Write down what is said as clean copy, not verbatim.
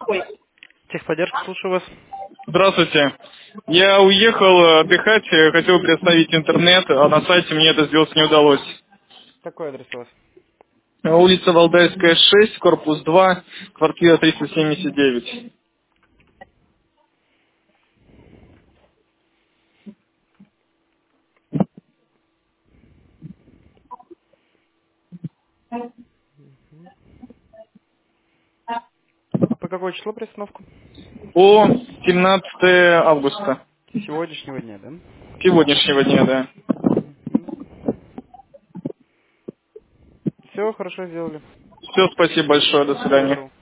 Техподдержка, слушаю вас. Здравствуйте. Я уехал отдыхать, хотел приостановить интернет, а на сайте мне это сделать не удалось. Какой адрес у вас? Улица Валдайская, 6, корпус 2, квартира 379. По какое число приостановку? По 17 августа. Сегодняшнего дня, да? Сегодняшнего дня, да. Все, хорошо сделали. Все, спасибо большое, до Всего свидания. доброго.